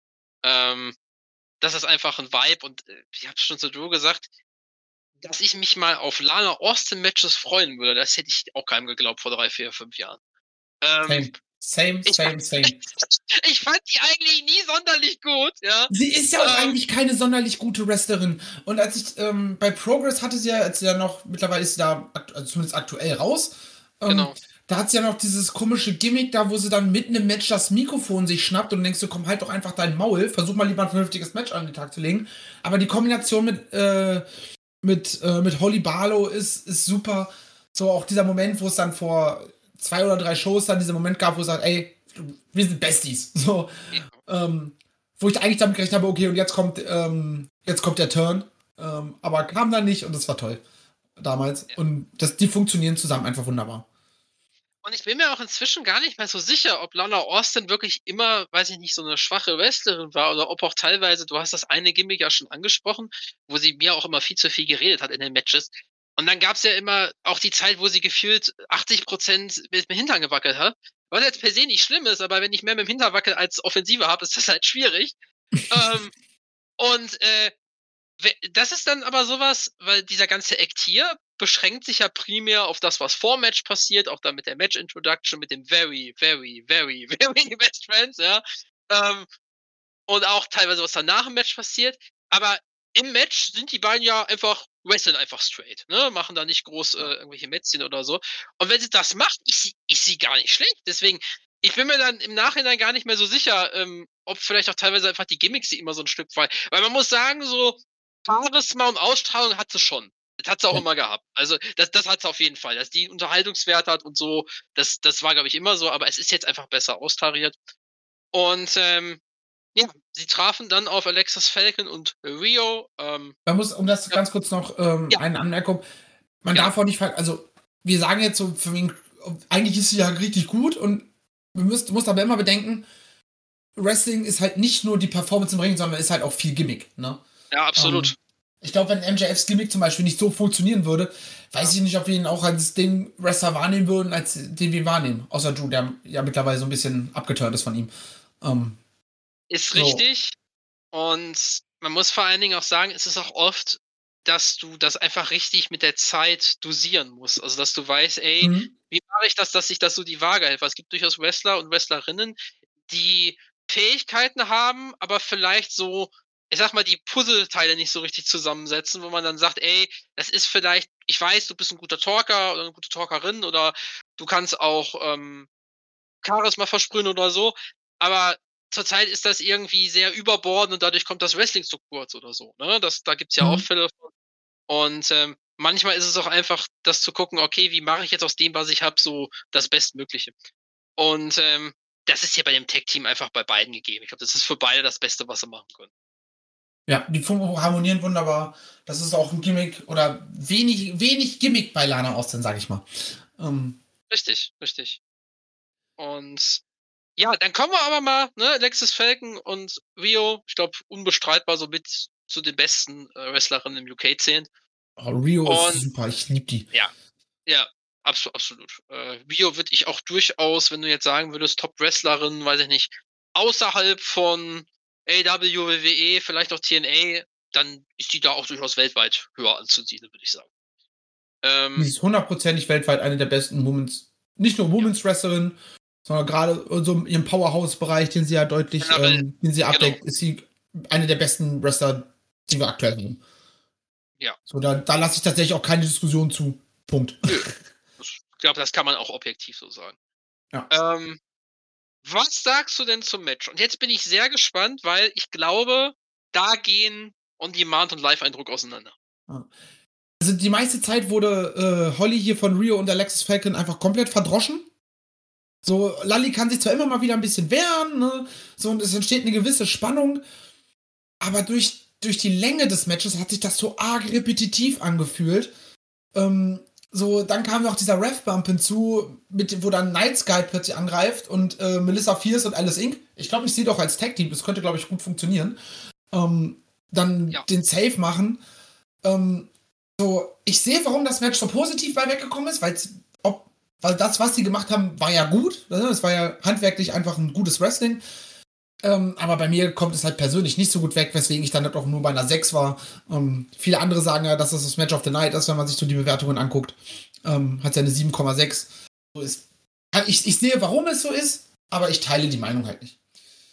Ähm, das ist einfach ein Vibe und äh, ich habe schon zu Drew gesagt, dass ich mich mal auf Lana Austin Matches freuen würde, das hätte ich auch keinem geglaubt vor drei, vier, fünf Jahren. Ähm, Same, same, ich, same, same. ich fand die eigentlich nie sonderlich gut, ja. Sie ist ja auch Ähm, eigentlich keine sonderlich gute Wrestlerin. Und als ich ähm, bei Progress hatte sie ja, als sie ja noch, mittlerweile ist sie da, also zumindest aktuell raus, ähm, genau. da hat sie ja noch dieses komische Gimmick da, wo sie dann mitten im Match das Mikrofon sich schnappt und denkst du, komm, halt doch einfach dein Maul, versuch mal lieber ein vernünftiges Match an den Tag zu legen. Aber die Kombination mit, äh, mit, äh, mit Holly Barlow ist, ist super. So auch dieser Moment, wo es dann vor zwei oder drei Shows dann diesen Moment gab, wo es sagt, ey, wir sind Besties. So, Ja. ähm, wo ich eigentlich damit gerechnet habe, okay, und jetzt kommt, ähm, jetzt kommt der Turn. Ähm, aber kam dann nicht und das war toll. Damals. Ja. Und das, die funktionieren zusammen einfach wunderbar. Und ich bin mir auch inzwischen gar nicht mehr so sicher, ob Lana Austin wirklich immer, weiß ich nicht, so eine schwache Wrestlerin war oder ob auch teilweise, du hast das eine Gimmick ja schon angesprochen, wo sie mir auch immer viel zu viel geredet hat in den Matches. Und dann gab es ja immer auch die Zeit, wo sie gefühlt achtzig Prozent mit dem Hintern gewackelt hat. Was jetzt per se nicht schlimm ist, aber wenn ich mehr mit dem Hintern wackel als Offensive habe, ist das halt schwierig. ähm, und äh, das ist dann aber sowas, weil dieser ganze Act hier beschränkt sich ja primär auf das, was vor Match passiert, auch dann mit der Match Introduction, mit dem very, very, very, very Best Friends, ja. Ähm, und auch teilweise, was dann nach dem Match passiert. Aber im Match sind die beiden ja einfach, wrestlen einfach straight, ne? Machen da nicht groß äh, irgendwelche Mätzchen oder so. Und wenn sie das macht, ist sie, ist sie gar nicht schlecht. Deswegen, ich bin mir dann im Nachhinein gar nicht mehr so sicher, ähm, ob vielleicht auch teilweise einfach die Gimmicks sie immer so ein Stück weit. Weil man muss sagen, so Charisma und Ausstrahlung hat sie schon. Das hat sie auch Ja. immer gehabt. Also das, das hat sie auf jeden Fall. Dass die Unterhaltungswert hat und so, das, das war, glaube ich, immer so, aber es ist jetzt einfach besser austariert. Und ähm, ja, sie trafen dann auf Alexis Falcon und Rio. Ähm, Man muss, um das ja. ganz kurz noch ähm, Ja. eine Anmerkung, man Genau. darf auch nicht, ver- also wir sagen jetzt so, für wen, eigentlich ist sie ja richtig gut und wir müsst, musst aber immer bedenken, Wrestling ist halt nicht nur die Performance im Ring, sondern ist halt auch viel Gimmick, ne? Ja, absolut. Ähm, ich glaube, wenn M J Fs Gimmick zum Beispiel nicht so funktionieren würde, weiß ich nicht, ob wir ihn auch als den Wrestler wahrnehmen würden, als den wir wahrnehmen. Außer Drew, der ja mittlerweile so ein bisschen abgeturnt ist von ihm. Ähm, Ist so. richtig. Und man muss vor allen Dingen auch sagen, es ist auch oft, dass du das einfach richtig mit der Zeit dosieren musst. Also, dass du weißt, ey, Mhm. wie mache ich das, dass ich das so die Waage hält? Weil es gibt durchaus Wrestler und Wrestlerinnen, die Fähigkeiten haben, aber vielleicht so, ich sag mal, die Puzzleteile nicht so richtig zusammensetzen, wo man dann sagt, ey, das ist vielleicht, ich weiß, du bist ein guter Talker oder eine gute Talkerin oder du kannst auch ähm, Charisma versprühen oder so, aber zurzeit ist das irgendwie sehr überbordend und dadurch kommt das Wrestling zu kurz oder so. Ne? Das, da gibt's ja auch Mhm. Fälle von. Und ähm, manchmal ist es auch einfach, das zu gucken, okay, wie mache ich jetzt aus dem, was ich habe, so das Bestmögliche. Und ähm, das ist ja bei dem Tech-Team einfach bei beiden gegeben. Ich glaube, das ist für beide das Beste, was sie machen können. Ja, die Fun- harmonieren wunderbar. Das ist auch ein Gimmick oder wenig, wenig Gimmick bei Lana Austin, sag ich mal. Ähm, Richtig, richtig. Und ja, dann kommen wir aber mal, ne, Alexis Falcon und Rio, ich glaube, unbestreitbar so mit zu den besten äh, Wrestlerinnen im U K zählen. oh, Rio ist Und super, ich liebe die. ja, ja, absolut, absolut. Äh, Rio würde ich auch durchaus, wenn du jetzt sagen würdest, Top-Wrestlerin, weiß ich nicht, außerhalb von A E W, W W E, vielleicht auch T N A, dann ist die da auch durchaus weltweit höher anzusiedeln, würde ich sagen. Die Ähm, ist hundertprozentig weltweit eine der besten Womens, nicht nur Womens Wrestlerin, sondern gerade so im Powerhouse-Bereich, den sie ja deutlich, Generell, ähm, den sie abdeckt, ist sie eine der besten Wrestler, die wir aktuell haben. Ja. So, da, da lasse ich tatsächlich auch keine Diskussion zu. Punkt. ich glaube, das kann man auch objektiv so sagen. Ja. Ähm, was sagst du denn zum Match? Und jetzt bin ich sehr gespannt, weil ich glaube, da gehen On-Demand und Live-Eindruck auseinander. Also die meiste Zeit wurde äh, Holly hier von Rio und Alexis Falcon einfach komplett verdroschen. So, Lali kann sich zwar immer mal wieder ein bisschen wehren, ne? So, und es entsteht eine gewisse Spannung, aber durch, durch die Länge des Matches hat sich das so arg repetitiv angefühlt. Ähm, so, dann kam noch dieser Rev-Bump hinzu, mit, wo dann Night Sky plötzlich angreift und äh, Melissa Fierce und Alice Inc. Ich glaube, ich sehe doch als Tag-Team, das könnte, glaube ich, gut funktionieren. Ähm, dann Ja. den Save machen. Ähm, so, ich sehe, warum das Match so positiv bei weggekommen ist, weil weil das, was sie gemacht haben, war ja gut. Es war ja handwerklich einfach ein gutes Wrestling. Ähm, aber bei mir kommt es halt persönlich nicht so gut weg, weswegen ich dann halt auch nur bei einer sechs war. Ähm, viele andere sagen ja, dass das das Match of the Night ist, wenn man sich so die Bewertungen anguckt. Ähm, hat ja eine sieben Komma sechs. So ist. Ich, ich sehe, warum es so ist, aber ich teile die Meinung halt nicht.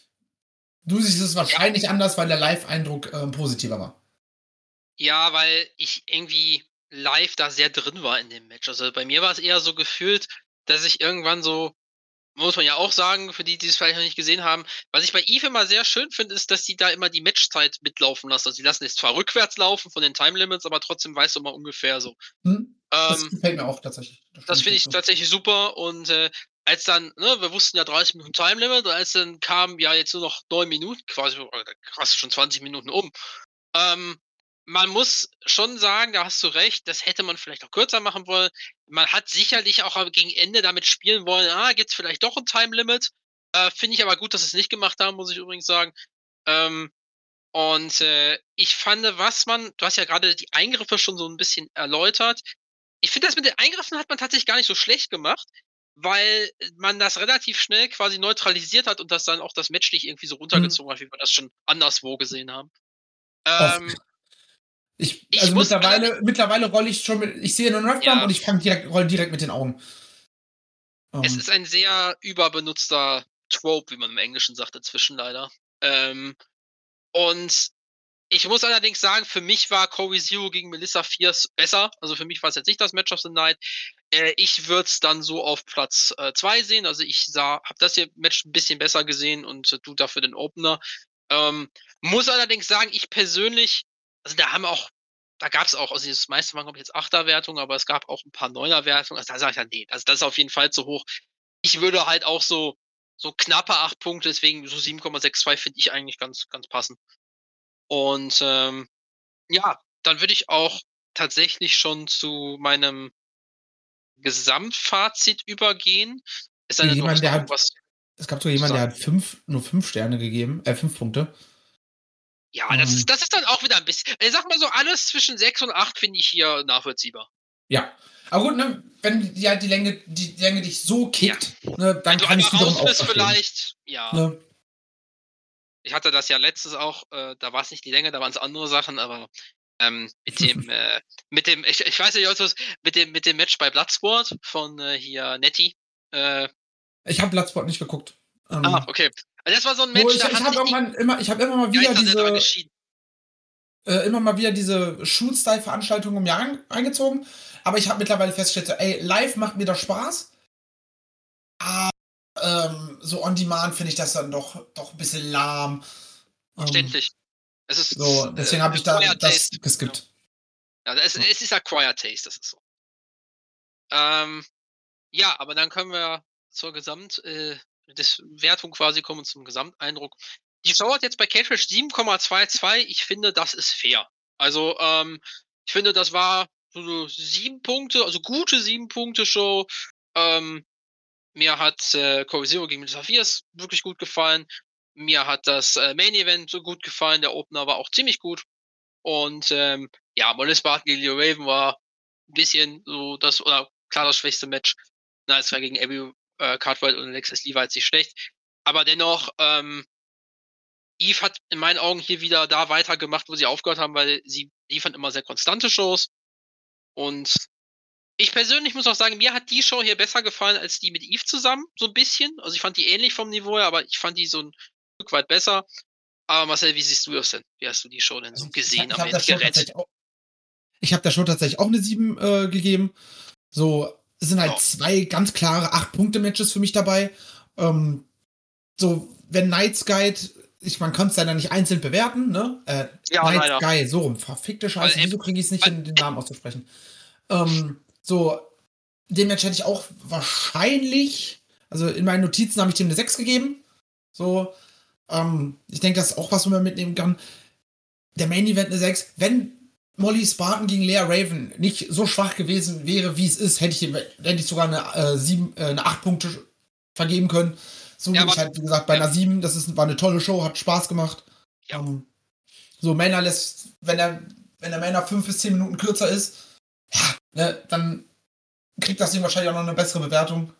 Du siehst es wahrscheinlich anders, weil der Live-Eindruck ähm, positiver war. Ja, weil ich irgendwie live da sehr drin war in dem Match. Also bei mir war es eher so gefühlt, dass ich irgendwann so, muss man ja auch sagen, für die, die es vielleicht noch nicht gesehen haben, was ich bei Eve immer sehr schön finde, ist, dass sie da immer die Matchzeit mitlaufen lassen. Also sie lassen es zwar rückwärts laufen von den Time Limits, aber trotzdem weißt du immer ungefähr so. Hm? Das Ähm, gefällt mir auch tatsächlich. Das, das finde ich so. tatsächlich super und äh, als dann, ne, wir wussten ja dreißig Minuten Time Limit, und als dann kam ja jetzt nur noch neun Minuten, quasi, krass, schon zwanzig Minuten um. Ähm, man muss schon sagen, da hast du recht, das hätte man vielleicht auch kürzer machen wollen. Man hat sicherlich auch gegen Ende damit spielen wollen, ah, gibt's vielleicht doch ein Time Limit. Äh, finde ich aber gut, dass sie es nicht gemacht haben, muss ich übrigens sagen. Ähm, und äh, ich fand, was man, du hast ja gerade die Eingriffe schon so ein bisschen erläutert. Ich finde, das mit den Eingriffen hat man tatsächlich gar nicht so schlecht gemacht, weil man das relativ schnell quasi neutralisiert hat und das dann auch das Match nicht irgendwie so runtergezogen hm. hat, wie wir das schon anderswo gesehen haben. Ähm, ich, also ich mittlerweile, mittlerweile rolle ich schon mit, ich sehe einen Rev-Bump ja. und ich fange direkt, roll direkt mit den Augen. Um. Es ist ein sehr überbenutzter Trope, wie man im Englischen sagt, dazwischen leider. Ähm, und ich muss allerdings sagen, für mich war Corey Zero gegen Melissa Fierce besser. Also für mich war es jetzt nicht das Match of the Night. Äh, ich würde es dann so auf Platz zwei äh, sehen. Also ich sah, habe das hier Match ein bisschen besser gesehen und äh, du dafür den Opener. Ähm, muss allerdings sagen, ich persönlich, also da haben auch, da gab es auch, also das meiste waren glaube ich jetzt Achterwertungen, aber es gab auch ein paar Neunerwertungen. Also da sage ich dann, nee, also das ist auf jeden Fall zu hoch. Ich würde halt auch so, so knappe acht Punkte, deswegen so sieben Komma sechs zwei finde ich eigentlich ganz, ganz passend. Und ähm, ja, dann würde ich auch tatsächlich schon zu meinem Gesamtfazit übergehen. Es, eine, jemand, der hat, es gab sogar jemanden, der hat fünf, nur fünf Sterne gegeben, äh, fünf Punkte. Ja, um, das, ist, das ist dann auch wieder ein bisschen. Ich sag mal so, alles zwischen sechs und acht finde ich hier nachvollziehbar. Ja. Aber gut, ne, wenn ja die Länge, die Länge dich so kickt, ja. ne, dann wenn kann ich es wiederum auch verstehen. Vielleicht, ja. Ne? Ich hatte das ja letztes auch, äh, da war es nicht die Länge, da waren es andere Sachen, aber ähm, mit dem, äh, mit dem, ich, ich weiß nicht, was, mit dem, mit dem Match bei Bloodsport von äh, hier Nettie. Äh, ich habe Bloodsport nicht geguckt. Ähm, ah, okay. Also das war so ein Match, ich, da ich habe irgendwann immer, ich habe immer mal wieder diese, äh, immer mal wieder diese Shoot-Style-Veranstaltungen im Jahr eingezogen, aber ich habe mittlerweile festgestellt, so, ey, live macht mir das Spaß, aber ähm, so on demand finde ich das dann doch, doch ein bisschen lahm. Verständlich. Ähm, es ist so, deswegen äh, habe ich da das Taste. geskippt. Ja, es, ja. es ist Acquired Taste, das ist so. Ähm, ja, aber dann können wir zur Gesamt, äh, des Wertung quasi kommen, zum Gesamteindruck. Die Show hat jetzt bei Catfish sieben Komma zweiundzwanzig. Ich finde, das ist fair. Also, ähm, ich finde, das war so sieben Punkte, also gute sieben Punkte Show. Ähm, mir hat äh, Corey Zero gegen Melissa Fierce wirklich gut gefallen. Mir hat das äh, Main Event so gut gefallen. Der Opener war auch ziemlich gut. Und ähm, ja, Molly Barton gegen Leo Raven war ein bisschen so das, oder klar das schwächste Match. Na, es war gegen Abby äh, Cartwright und Alexis Lee war jetzt nicht schlecht. Aber dennoch, ähm, Eve hat in meinen Augen hier wieder da weitergemacht, wo sie aufgehört haben, weil sie liefern immer sehr konstante Shows. Und ich persönlich muss auch sagen, mir hat die Show hier besser gefallen als die mit Eve zusammen, so ein bisschen. Also ich fand die ähnlich vom Niveau her, aber ich fand die so ein Stück weit besser. Aber Marcel, wie siehst du das denn? Wie hast du die Show denn so also gesehen ich hab, am Endgerät? Ich habe der Show tatsächlich auch eine sieben äh, gegeben. So, es sind halt oh. zwei ganz klare acht Punkte Matches für mich dabei. Ähm, so, wenn Night's Guide, ich, man kann es leider nicht einzeln bewerten, ne? Äh, ja, Night's leider. Guide, so rum, verfickte Scheiße, weil, wieso kriege ich es nicht hin, den Namen auszusprechen? Ähm, so, dem Match hätte ich auch wahrscheinlich, also in meinen Notizen habe ich dem eine sechs gegeben. So, ähm, ich denke, das ist auch was, wo man mitnehmen kann. Der Main Event eine sechs. Wenn Molly Spartan gegen Lea Raven nicht so schwach gewesen wäre, wie es ist, hätte ich, hätte ich sogar eine, äh, sieben, äh, eine acht Punkte vergeben können. So Ja, bin ich aber- halt, wie gesagt, bei ja. einer sieben. Das ist, war eine tolle Show, hat Spaß gemacht. Ja. Ähm, so, Männer lässt, wenn der, wenn der Männer fünf bis zehn Minuten kürzer ist, ja, ne, dann kriegt das Ding wahrscheinlich auch noch eine bessere Bewertung.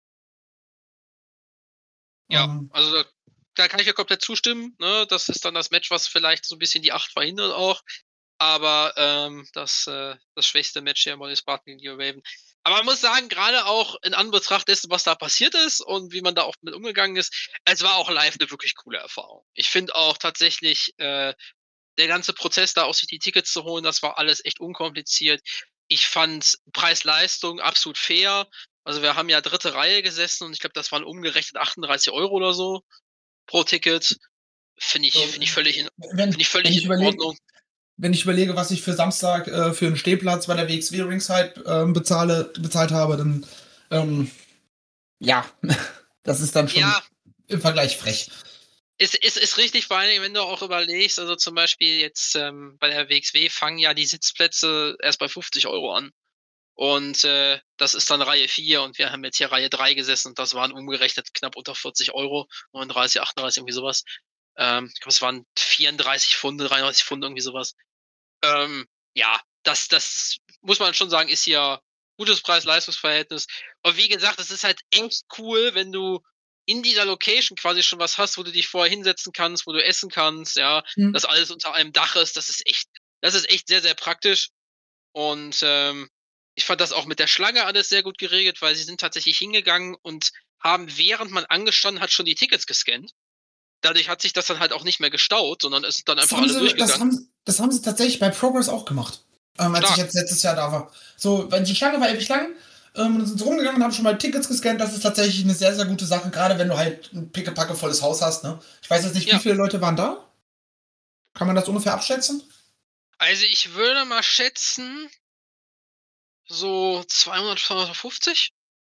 Ja, Ähm, also da, da kann ich ja komplett zustimmen. Ne? Das ist dann das Match, was vielleicht so ein bisschen die acht verhindert auch. Aber ähm, das, äh, das schwächste Match hier, Molly Spartan gegen Lea Raven. Aber man muss sagen, gerade auch in Anbetracht dessen, was da passiert ist und wie man da auch mit umgegangen ist, es war auch live eine wirklich coole Erfahrung. Ich finde auch tatsächlich, äh, der ganze Prozess da aus sich die Tickets zu holen, das war alles echt unkompliziert. Ich fand Preis-Leistung absolut fair. Also wir haben ja dritte Reihe gesessen und ich glaube, das waren umgerechnet achtunddreißig Euro oder so pro Ticket. Finde ich, So, finde ich völlig in, wenn, finde ich wenn, völlig ich in überlege, Ordnung. wenn ich überlege, was ich für Samstag äh, für einen Stehplatz bei der W X W Ringside ähm, bezahle, bezahlt habe, dann ähm, ja, das ist dann schon Ja, im Vergleich frech. ist, ist, ist richtig, vor allen Dingen, wenn du auch überlegst, also zum Beispiel jetzt ähm, bei der W X W fangen ja die Sitzplätze erst bei fünfzig Euro an. Und äh, das ist dann Reihe vier und wir haben jetzt hier Reihe drei gesessen und das waren umgerechnet knapp unter vierzig Euro, neununddreißig, achtunddreißig, irgendwie sowas. Ähm, ich glaube, es waren vierunddreißig Pfunde, dreiunddreißig Pfunde, irgendwie sowas. Ähm, ja, das, das muss man schon sagen, ist hier gutes Preis-Leistungs-Verhältnis. Und wie gesagt, es ist halt echt cool, wenn du in dieser Location quasi schon was hast, wo du dich vorher hinsetzen kannst, wo du essen kannst, ja, Hm. dass alles unter einem Dach ist, das ist echt, das ist echt sehr, sehr praktisch. Und ähm, ich fand das auch mit der Schlange alles sehr gut geregelt, weil sie sind tatsächlich hingegangen und haben, während man angestanden hat, schon die Tickets gescannt. Dadurch hat sich das dann halt auch nicht mehr gestaut, sondern ist dann Das einfach haben, alle sie, durchgegangen. das, haben, das haben sie tatsächlich bei Progress auch gemacht. Ähm, als Stark. ich jetzt letztes Jahr da war. So, wenn die Schlange war ewig lang, ähm, dann sind sie rumgegangen und haben schon mal Tickets gescannt. Das ist tatsächlich eine sehr, sehr gute Sache, gerade wenn du halt ein pickepackevolles Haus hast. Ne? Ich weiß jetzt nicht, Ja. wie viele Leute waren da? Kann man das ungefähr abschätzen? Also ich würde mal schätzen, so zweihundert, zweihundertfünfzig.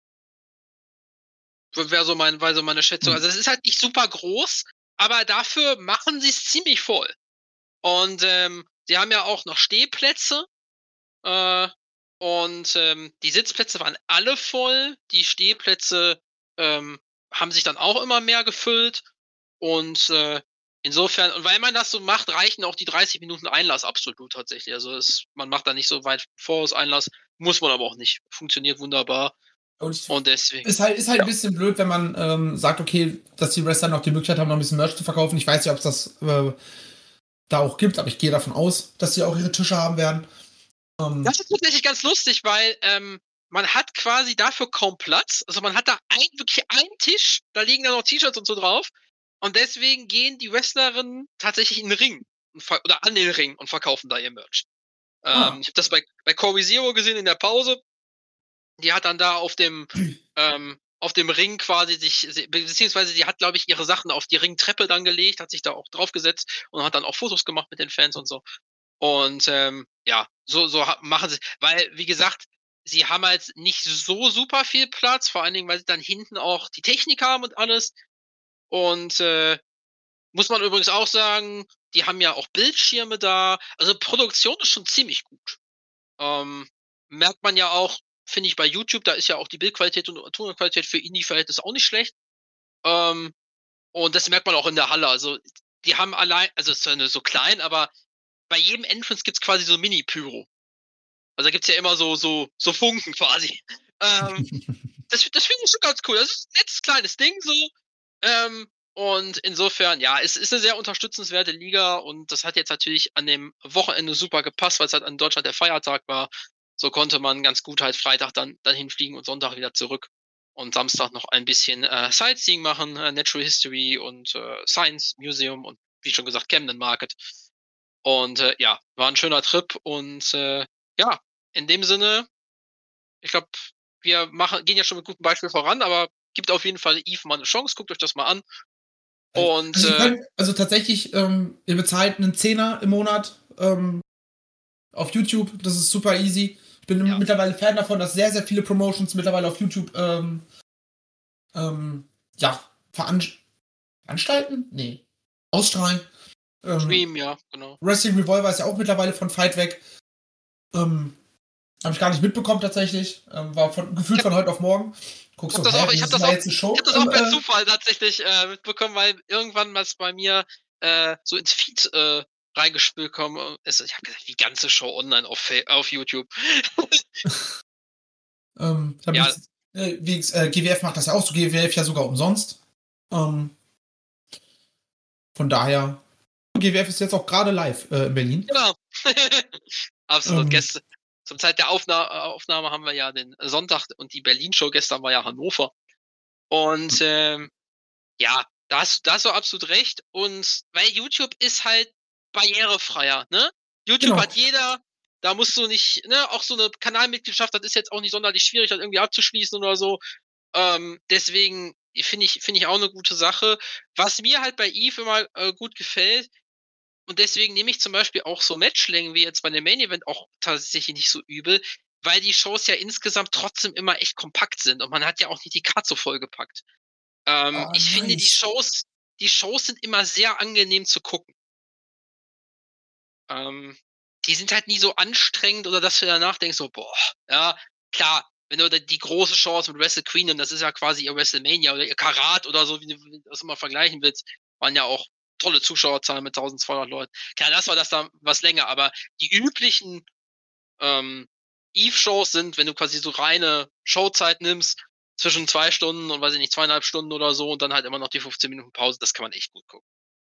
Wäre so, mein, wär so meine Schätzung. Hm. Also es ist halt nicht super groß, aber dafür machen sie es ziemlich voll. Und ähm, sie haben ja auch noch Stehplätze. Äh, und ähm, die Sitzplätze waren alle voll. Die Stehplätze ähm, haben sich dann auch immer mehr gefüllt. Und äh, insofern, und weil man das so macht, reichen auch die dreißig Minuten Einlass absolut tatsächlich. Also es, man macht da nicht so weit voraus Einlass, muss man aber auch nicht. Funktioniert wunderbar. Und ich, Und deswegen. ist halt, ist halt ein bisschen blöd, wenn man ähm, sagt, okay, dass die Wrestler noch die Möglichkeit haben, noch ein bisschen Merch zu verkaufen. Ich weiß nicht, ob es das äh, da auch gibt, aber ich gehe davon aus, dass sie auch ihre Tische haben werden. Ähm, Das ist tatsächlich ganz lustig, weil ähm, man hat quasi dafür kaum Platz. Also man hat da ein, wirklich einen Tisch, da liegen dann noch T-Shirts und so drauf. Und deswegen gehen die Wrestlerinnen tatsächlich in den Ring und ver- oder an den Ring und verkaufen da ihr Merch. Ah. Ähm, ich habe das bei, bei Corey Zero gesehen in der Pause. Die hat dann da auf dem ähm, auf dem Ring quasi sich, sie- beziehungsweise die hat, glaube ich, ihre Sachen auf die Ringtreppe dann gelegt, hat sich da auch draufgesetzt und hat dann auch Fotos gemacht mit den Fans und so. Und ähm, ja, so, so ha- machen sie, weil, wie gesagt, sie haben halt nicht so super viel Platz, vor allen Dingen, weil sie dann hinten auch die Technik haben und alles. Und äh, muss man übrigens auch sagen, die haben ja auch Bildschirme da. Also Produktion ist schon ziemlich gut. Ähm, merkt man ja auch, finde ich, bei YouTube, da ist ja auch die Bildqualität und Tonqualität für Indie-Verhältnisse auch nicht schlecht. Ähm, und das merkt man auch in der Halle. Also die haben allein, also es ist ja nur so klein, aber bei jedem Entrance gibt's quasi so Mini-Pyro. Also da gibt's ja immer so, so, so Funken quasi. Ähm, das das finde ich schon ganz cool. Das ist ein nettes kleines Ding so. Ähm, und insofern, ja, es ist eine sehr unterstützenswerte Liga und das hat jetzt natürlich an dem Wochenende super gepasst, weil es halt in Deutschland der Feiertag war. So konnte man ganz gut halt Freitag dann, dann hinfliegen und Sonntag wieder zurück. Und Samstag noch ein bisschen äh, Sightseeing machen, äh, Natural History und äh, Science Museum und wie schon gesagt, Camden Market. Und äh, ja, war ein schöner Trip und äh, ja, in dem Sinne, ich glaube, wir machen, gehen ja schon mit gutem Beispiel voran, aber gibt auf jeden Fall Eve mal eine Chance, guckt euch das mal an. Und also, äh, können, also tatsächlich, ähm, ihr bezahlt einen Zehner im Monat ähm, auf YouTube. Das ist super easy. Ich bin Ja. mittlerweile Fan davon, dass sehr, sehr viele Promotions mittlerweile auf YouTube ähm, ähm, ja, veran veranstalten? Nee. Ausstrahlen. Ähm, Stream, ja, genau. Wrestling Revolver ist ja auch mittlerweile von Fight weg. Ähm, Habe ich gar nicht mitbekommen tatsächlich. Ähm, war von, gefühlt Ich hab, von heute auf morgen. Guckst hab du, das hä, auch, ich das hab ist das mal auch, jetzt eine ich Show? hab das Ähm, auch per äh, Zufall tatsächlich äh, mitbekommen, weil irgendwann was bei mir äh, so ins Feed äh, reingespült kommen ist. Ich habe gesagt, die ganze Show online auf, Fa- auf YouTube. ähm, damit, Ja, äh, wie, äh, G W F macht das ja auch so, G W F ja sogar umsonst. Ähm, von daher, G W F ist jetzt auch gerade live äh, in Berlin. genau. Absolut. Ähm, Gäste. Zum Zeit der Aufna Aufnahme haben wir ja den Sonntag und die Berlin-Show. Gestern war ja Hannover. Und ähm, ja, da hast, da hast du absolut recht. Und weil YouTube ist halt barrierefreier, ne? YouTube genau. hat jeder, da musst du nicht, ne, auch so eine Kanalmitgliedschaft, das ist jetzt auch nicht sonderlich schwierig, das irgendwie abzuschließen oder so. Ähm, deswegen finde ich, finde ich auch eine gute Sache. Was mir halt bei Eve immer äh, gut gefällt, und deswegen nehme ich zum Beispiel auch so Matchlängen wie jetzt bei dem Main Event auch tatsächlich nicht so übel, weil die Shows ja insgesamt trotzdem immer echt kompakt sind und man hat ja auch nicht die Card so vollgepackt. Ähm, Oh, ich finde, die nice. Shows, die Shows sind immer sehr angenehm zu gucken. Ähm, die sind halt nie so anstrengend oder dass du danach denkst, so, boah, ja, klar, wenn du die große Show hast mit Wrestle Queen und das ist ja quasi ihr WrestleMania oder ihr Karat oder so, wie du das immer vergleichen willst, waren ja auch tolle Zuschauerzahlen mit zwölfhundert Leuten. Klar, das war das da was länger, aber die üblichen ähm, Eve-Shows sind, wenn du quasi so reine Showzeit nimmst, zwischen zwei Stunden und weiß ich nicht, zweieinhalb Stunden oder so und dann halt immer noch die fünfzehn Minuten Pause, das kann man echt gut gucken.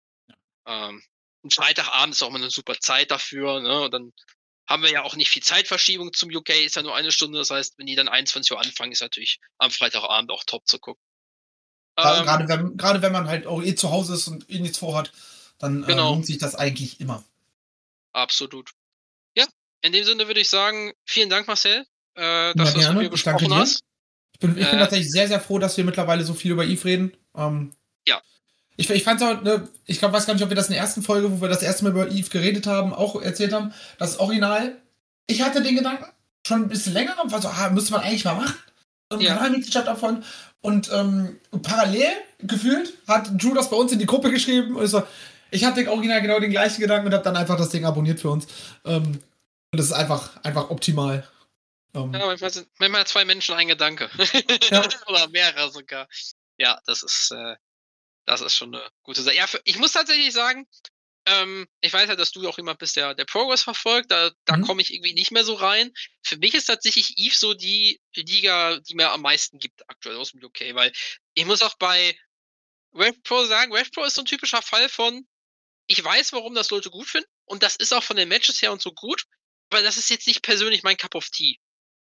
Ähm, ein Freitagabend ist auch immer eine super Zeit dafür, ne? Und dann haben wir ja auch nicht viel Zeitverschiebung zum U K, ist ja nur eine Stunde, das heißt, wenn die dann einundzwanzig Uhr anfangen, ist natürlich am Freitagabend auch top zu gucken. Ähm, Gerade wenn, gerade wenn man halt auch eh zu Hause ist und eh nichts vorhat, dann äh, genau, lohnt sich das eigentlich immer. absolut. Ja, in dem Sinne würde ich sagen, vielen Dank, Marcel, äh, Ja, dass du das mit gerne. mir Ich danke besprochen dir. hast. Ich bin, ich bin Äh, tatsächlich sehr, sehr froh, dass wir mittlerweile so viel über Eve reden. Ähm, ja, ich ich fand es auch, ne, ich glaub, weiß gar nicht, ob wir das in der ersten Folge, wo wir das erste Mal über Eve geredet haben, auch erzählt haben. Das Original. Ich hatte den Gedanken schon ein bisschen länger und war so, ah, müsste man eigentlich mal machen. So eine ja, Kanalmitgliedschaft davon. Und ähm, parallel gefühlt hat Drew das bei uns in die Gruppe geschrieben und ich so, ich hatte original genau den gleichen Gedanken und habe dann einfach das Ding abonniert für uns. Ähm, und das ist einfach, einfach optimal. Ähm, ja, manchmal sind manchmal zwei Menschen ein Gedanke. ja. Oder mehrere sogar. Ja, das ist, äh, das ist schon eine gute Sache. Ja, für, ich muss tatsächlich sagen, ähm, ich weiß ja, dass du auch jemand bist, der, der Progress verfolgt. Da, da Mhm. komme ich irgendwie nicht mehr so rein. Für mich ist tatsächlich Eve so die Liga, die mir am meisten gibt aktuell aus dem U K, weil ich muss auch bei RevPro sagen, RevPro ist so ein typischer Fall von, ich weiß, warum das Leute gut finden und das ist auch von den Matches her und so gut, aber das ist jetzt nicht persönlich mein Cup of Tea.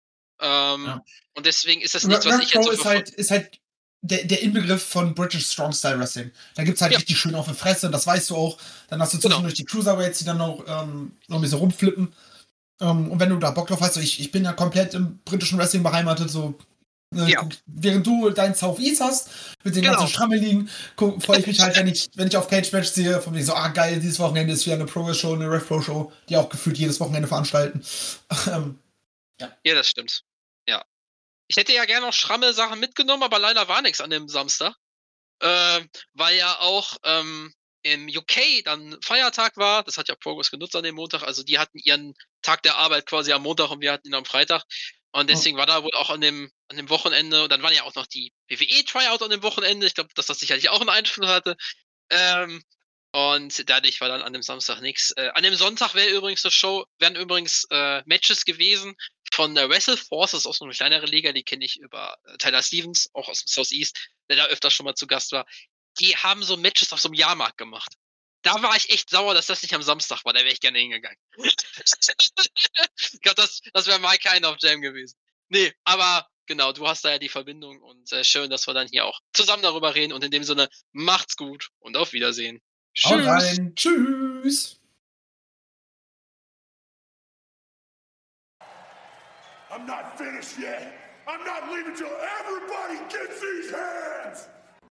Ähm, Ja. und deswegen ist das nichts, was ich jetzt RevPro so ist verfolge. halt, ist halt der, der Inbegriff von British Strong Style Wrestling. Da gibt's halt Ja, richtig schön auf die Fresse, das weißt du auch. Dann hast du genau. zwischendurch die Cruiserweights, die dann noch, ähm, noch ein bisschen rumflippen. Ähm, und wenn du da Bock drauf hast, so ich, ich bin ja komplett im britischen Wrestling beheimatet, so äh, Ja, guck, während du dein South East hast, mit den ganzen genau. Strammeligen, freue ich mich halt, wenn ich, wenn ich auf Cage Match sehe, von mir so, ah geil, dieses Wochenende ist wieder eine Progress-Show, eine Rev-Pro-Show, die auch gefühlt jedes Wochenende veranstalten. ähm, ja. Ja, das stimmt. Ja. Ich hätte ja gerne noch schramme Sachen mitgenommen, aber leider war nichts an dem Samstag. Ähm, weil ja auch ähm, im U K dann Feiertag war. Das hat ja Progress genutzt an dem Montag. Also die hatten ihren Tag der Arbeit quasi am Montag und wir hatten ihn am Freitag. Und Oh. deswegen war da wohl auch an dem, an dem Wochenende, und dann waren ja auch noch die W W E-Tryout an dem Wochenende. Ich glaube, dass das sicherlich auch einen Einfluss hatte. Ähm, und dadurch war dann an dem Samstag nichts. Äh, an dem Sonntag wäre übrigens das Show, wären übrigens äh, Matches gewesen von der Wrestle Force, das ist auch so eine kleinere Liga, die kenne ich über äh, Tyler Stevens, auch aus dem Southeast, der da öfter schon mal zu Gast war. Die haben so Matches auf so einem Jahrmarkt gemacht. Da war ich echt sauer, dass das nicht am Samstag war, da wäre ich gerne hingegangen. Ich glaube, das, das wäre my kind of jam gewesen. Nee, aber genau, du hast da ja die Verbindung und äh, schön, dass wir dann hier auch zusammen darüber reden und in dem Sinne, macht's gut und auf Wiedersehen. Haut Tschüss. rein. Tschüss. I'm not finished yet. I'm not leaving till everybody gets these hands.